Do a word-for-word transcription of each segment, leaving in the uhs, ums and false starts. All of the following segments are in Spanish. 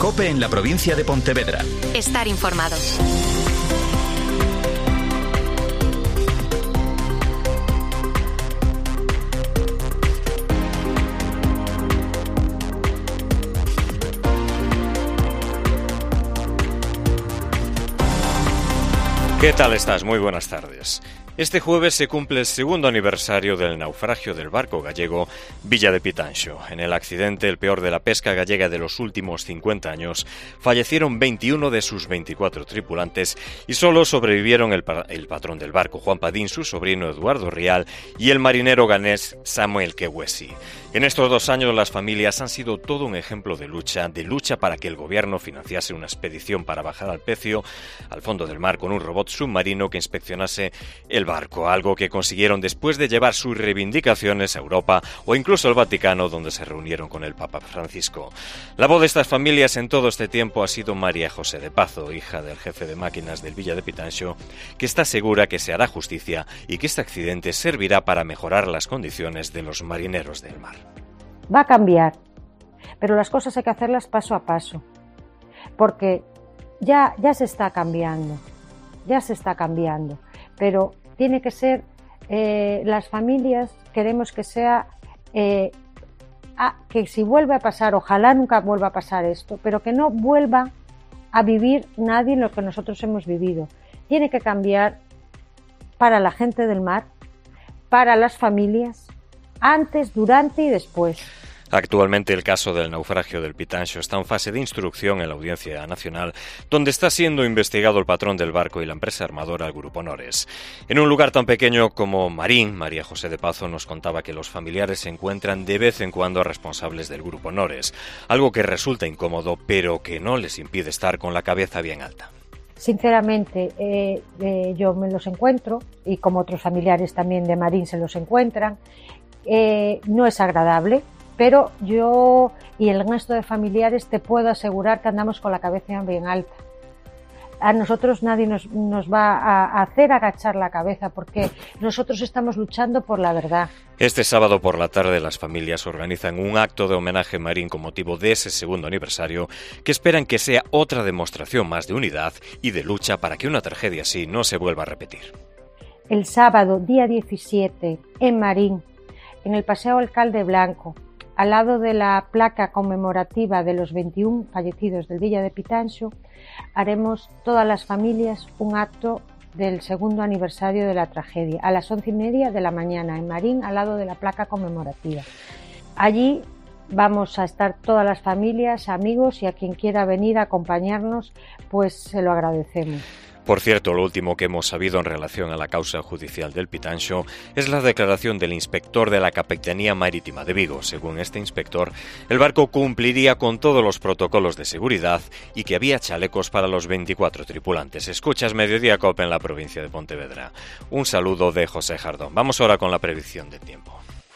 COPE en la provincia de Pontevedra. Estar informado. ¿Qué tal estás? Muy buenas tardes. Este jueves se cumple el segundo aniversario del naufragio del barco gallego Villa de Pitanxo. En el accidente, el peor de la pesca gallega de los últimos cincuenta años, fallecieron veintiuno de sus veinticuatro tripulantes y solo sobrevivieron el, pa- el patrón del barco, Juan Padín, su sobrino Eduardo Rial y el marinero ganés Samuel Kewesi. En estos dos años las familias han sido todo un ejemplo de lucha, de lucha para que el gobierno financiase una expedición para bajar al pecio al fondo del mar con un robot submarino que inspeccionase el barco, algo que consiguieron después de llevar sus reivindicaciones a Europa o incluso al Vaticano, donde se reunieron con el Papa Francisco. La voz de estas familias en todo este tiempo ha sido María José de Pazo, hija del jefe de máquinas del Villa de Pitanxo, que está segura que se hará justicia y que este accidente servirá para mejorar las condiciones de los marineros del mar. Va a cambiar, pero las cosas hay que hacerlas paso a paso, porque ya, ya se está cambiando, ya se está cambiando, pero tiene que ser, eh, las familias queremos que sea, eh, a, que si vuelve a pasar, ojalá nunca vuelva a pasar esto, pero que no vuelva a vivir nadie en lo que nosotros hemos vivido. Tiene que cambiar para la gente del mar, para las familias, antes, durante y después. Actualmente el caso del naufragio del Pitanxo está en fase de instrucción en la Audiencia Nacional, donde está siendo investigado el patrón del barco y la empresa armadora, el Grupo Nores. En un lugar tan pequeño como Marín, María José de Pazo nos contaba que los familiares se encuentran de vez en cuando a responsables del Grupo Nores, algo que resulta incómodo, pero que no les impide estar con la cabeza bien alta. Sinceramente, eh, eh, yo me los encuentro, y como otros familiares también de Marín se los encuentran. Eh, no es agradable, pero yo y el resto de familiares te puedo asegurar que andamos con la cabeza bien alta. A nosotros nadie nos, nos va a hacer agachar la cabeza porque nosotros estamos luchando por la verdad. Este sábado por la tarde las familias organizan un acto de homenaje a Marín con motivo de ese segundo aniversario que esperan que sea otra demostración más de unidad y de lucha para que una tragedia así no se vuelva a repetir. El sábado, día diecisiete, en Marín, en el Paseo Alcalde Blanco, al lado de la placa conmemorativa de los veintiún fallecidos del Villa de Pitanxo, haremos todas las familias un acto del segundo aniversario de la tragedia, a las once y media de la mañana, en Marín, al lado de la placa conmemorativa. Allí vamos a estar todas las familias, amigos, y a quien quiera venir a acompañarnos, pues se lo agradecemos. Por cierto, lo último que hemos sabido en relación a la causa judicial del Pitanxo es la declaración del inspector de la Capitanía Marítima de Vigo. Según este inspector, el barco cumpliría con todos los protocolos de seguridad y que había chalecos para los veinticuatro tripulantes. Escuchas Mediodía COPE en la provincia de Pontevedra. Un saludo de José Jardón. Vamos ahora con la predicción del tiempo.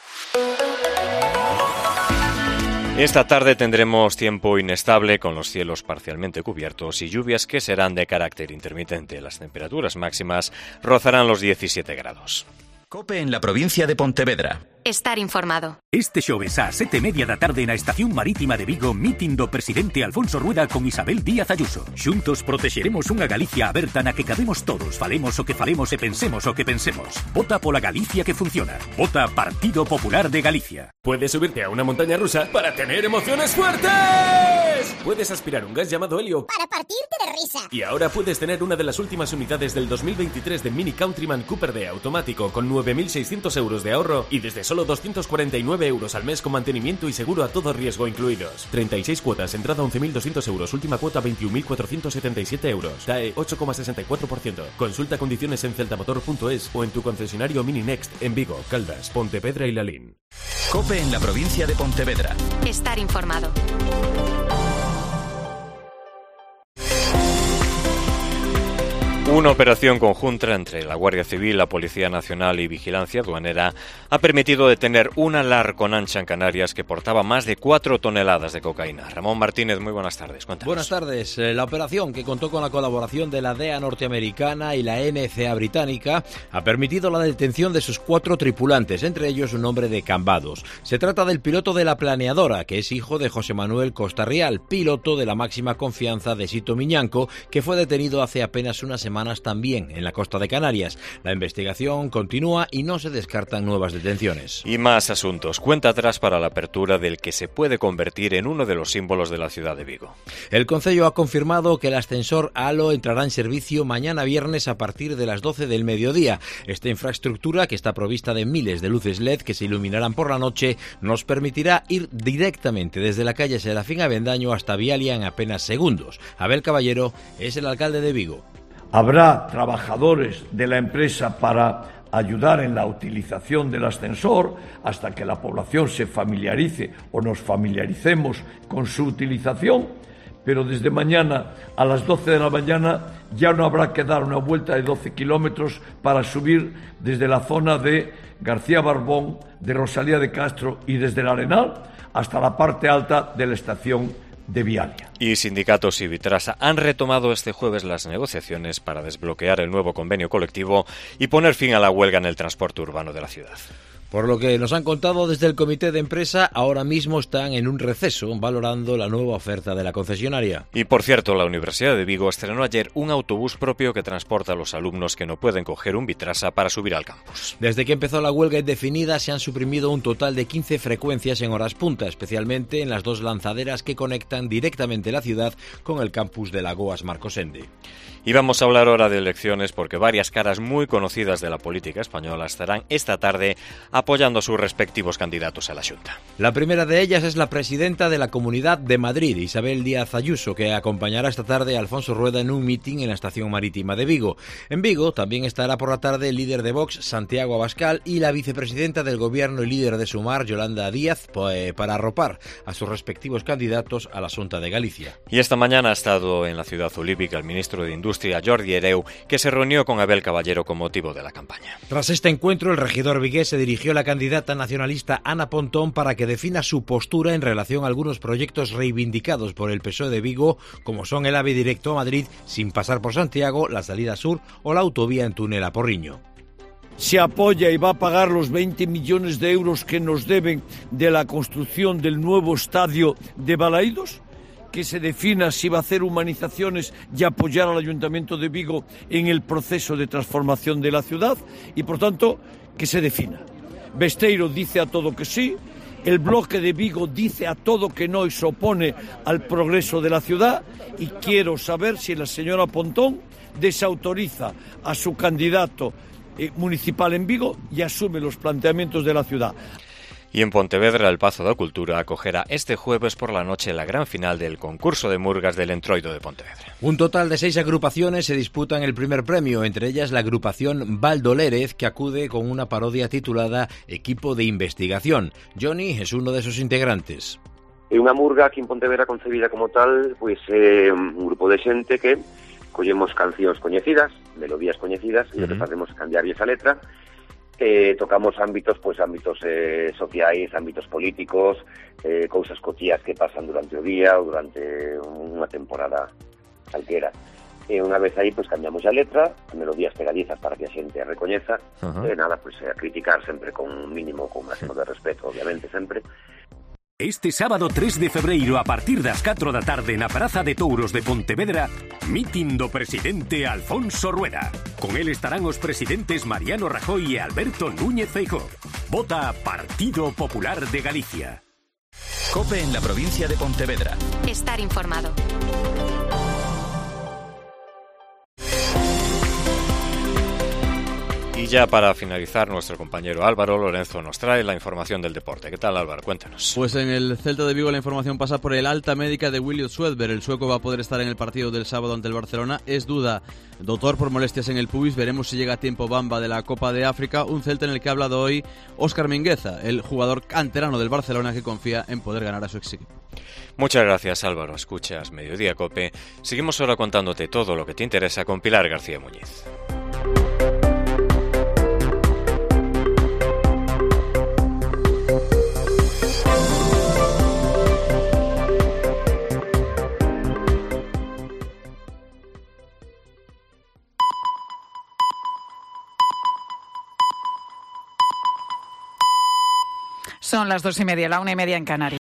Esta tarde tendremos tiempo inestable con los cielos parcialmente cubiertos y lluvias que serán de carácter intermitente. Las temperaturas máximas rozarán los diecisiete grados. COPE en la provincia de Pontevedra. Estar informado. Este xoves a sete e media da tarde na Estación Marítima de Vigo, mitin do presidente Alfonso Rueda con Isabel Díaz Ayuso. Xuntos protexeremos unha Galicia aberta na que cabemos todos, falemos o que falemos e pensemos o que pensemos. Vota pola Galicia que funciona. Vota Partido Popular de Galicia. Puedes subirte a una montaña rusa para tener emociones fuertes. Puedes aspirar un gas llamado helio para partirte de risa. Y ahora puedes tener una de las últimas unidades del dos mil veintitrés de Mini Countryman Cooper D automático con nueve mil seiscientos euros de ahorro y desde solo doscientos cuarenta y nueve euros al mes con mantenimiento y seguro a todo riesgo incluidos. treinta y seis cuotas, entrada once mil doscientos euros, última cuota veintiún mil cuatrocientos setenta y siete euros. T A E ocho coma sesenta y cuatro por ciento. Consulta condiciones en celtamotor punto es o en tu concesionario Mini Next en Vigo, Caldas, Pontevedra y Lalín. COPE en la provincia de Pontevedra. Estar informado. Una operación conjunta entre la Guardia Civil, la Policía Nacional y Vigilancia Aduanera ha permitido detener una larconancha en Canarias que portaba más de cuatro toneladas de cocaína. Ramón Martínez, muy buenas tardes. Cuéntanos. Buenas tardes. La operación, que contó con la colaboración de la D E A norteamericana y la N C A británica, ha permitido la detención de sus cuatro tripulantes, entre ellos un hombre de Cambados. Se trata del piloto de la Planeadora, que es hijo de José Manuel Costa Rial, piloto de la máxima confianza de Sito Miñanco, que fue detenido hace apenas unas semanas también en la costa de Canarias. La investigación continúa y no se descartan nuevas detenciones. Y más asuntos. Cuenta atrás para la apertura del que se puede convertir en uno de los símbolos de la ciudad de Vigo. El Concello ha confirmado que el ascensor Halo entrará en servicio mañana viernes a partir de las doce del mediodía. Esta infraestructura, que está provista de miles de luces L E D que se iluminarán por la noche, nos permitirá ir directamente desde la calle Serafín Avendaño hasta Vialia en apenas segundos. Abel Caballero es el alcalde de Vigo. Habrá trabajadores de la empresa para ayudar en la utilización del ascensor hasta que la población se familiarice o nos familiaricemos con su utilización, pero desde mañana a las doce de la mañana ya no habrá que dar una vuelta de doce kilómetros para subir desde la zona de García Barbón, de Rosalía de Castro y desde el Arenal hasta la parte alta de la estación de Vialia. Y sindicatos y Vitrasa han retomado este jueves las negociaciones para desbloquear el nuevo convenio colectivo y poner fin a la huelga en el transporte urbano de la ciudad. Por lo que nos han contado desde el comité de empresa, ahora mismo están en un receso valorando la nueva oferta de la concesionaria. Y por cierto, la Universidad de Vigo estrenó ayer un autobús propio que transporta a los alumnos que no pueden coger un Vitrasa para subir al campus. Desde que empezó la huelga indefinida se han suprimido un total de quince frecuencias en horas punta, especialmente en las dos lanzaderas que conectan directamente la ciudad con el campus de la Goas Marcosende. Y vamos a hablar ahora de elecciones porque varias caras muy conocidas de la política española estarán esta tarde apoyando a sus respectivos candidatos a la Xunta. La primera de ellas es la presidenta de la Comunidad de Madrid, Isabel Díaz Ayuso, que acompañará esta tarde a Alfonso Rueda en un mitin en la estación marítima de Vigo. En Vigo también estará por la tarde el líder de Vox, Santiago Abascal, y la vicepresidenta del Gobierno y líder de Sumar, Yolanda Díaz, para arropar a sus respectivos candidatos a la Xunta de Galicia. Y esta mañana ha estado en la ciudad olímpica el ministro de Industria, Jordi Hereu, que se reunió con Abel Caballero con motivo de la campaña. Tras este encuentro, el regidor vigués se dirigió a la candidata nacionalista Ana Pontón para que defina su postura en relación a algunos proyectos reivindicados por el P S O E de Vigo, como son el AVE directo a Madrid sin pasar por Santiago, la salida sur o la autovía en túnel a Porriño. Se apoya y va a pagar los veinte millones de euros que nos deben de la construcción del nuevo estadio de Balaídos, que se defina si va a hacer humanizaciones y apoyar al Ayuntamiento de Vigo en el proceso de transformación de la ciudad y, por tanto, que se defina. Besteiro dice a todo que sí, el bloque de Vigo dice a todo que no y se opone al progreso de la ciudad, y quiero saber si la señora Pontón desautoriza a su candidato eh, municipal en Vigo y asume los planteamientos de la ciudad. Y en Pontevedra, el Pazo da Cultura acogerá este jueves por la noche la gran final del concurso de murgas del Entroido de Pontevedra. Un total de seis agrupaciones se disputan el primer premio, entre ellas la agrupación Valdolérez, que acude con una parodia titulada Equipo de Investigación. Johnny es uno de sus integrantes. É unha murga aquí en Pontevedra concebida como tal, pois é un grupo de xente que collemos cancións coñecidas, melodías coñecidas, e uh-huh. o que facemos é cambiarlle esa letra. Eh, tocamos ámbitos, pues ámbitos eh, sociais, ámbitos políticos, eh, cousas cotías que pasan durante o día ou durante unha temporada calquera. E unha vez aí, pues cambiamos a letra, melodías pegadizas para que a xente a recoñeza, uh-huh. e nada, pues a criticar sempre con un mínimo, con un máximo de respeto, obviamente, sempre. Este sábado tres de febreiro a partir das catro da tarde na Praza de Touros de Pontevedra, mitin do presidente Alfonso Rueda. Con el estarán os presidentes Mariano Rajoy e Alberto Núñez Feijóo. Vota Partido Popular de Galicia. COPE en la provincia de Pontevedra. Estar informado. Y ya para finalizar, nuestro compañero Álvaro Lorenzo nos trae la información del deporte. ¿Qué tal, Álvaro? Cuéntanos. Pues en el Celta de Vigo la información pasa por el alta médica de William Swedberg. El sueco va a poder estar en el partido del sábado ante el Barcelona. Es duda, doctor, por molestias en el pubis. Veremos si llega a tiempo Bamba de la Copa de África. Un Celta en el que ha hablado hoy Óscar Mingueza, el jugador canterano del Barcelona que confía en poder ganar a su ex equipo. Muchas gracias, Álvaro. Escuchas Mediodía Cope. Seguimos ahora contándote todo lo que te interesa con Pilar García Muñiz. Son las dos y media, la una y media en Canarias.